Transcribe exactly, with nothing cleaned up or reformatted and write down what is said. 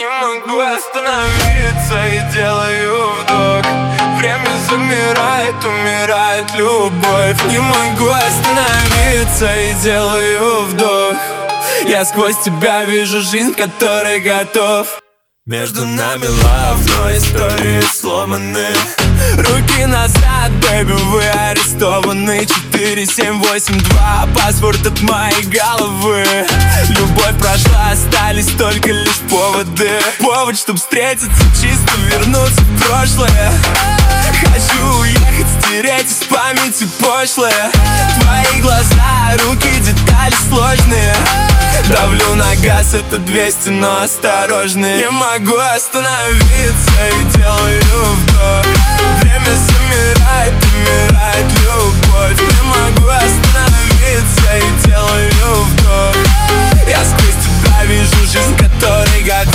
Не могу остановиться и делаю вдох. Время замирает, умирает любовь. Не могу остановиться и делаю вдох. Я сквозь тебя вижу жизнь, к которой готов. Между нами love, но истории сломаны. Руки назад, бэйби, вы арестованы. Четыре, семь, восемь, два, паспорт от моей головы. Любовь прошла, остались только лишь поводы. Повод, чтоб встретиться чисто, вернуться в прошлое. Хочу уехать, стереть из памяти пошлое. Твои глаза, руки, детали сложные. Давлю на газ, это двести, но осторожнее. Не могу остановиться и делаю вдох. Время замирает, умирает любовь. Не могу остановиться и делаю вдох. Я сквозь тебя вижу жизнь, к которой готов.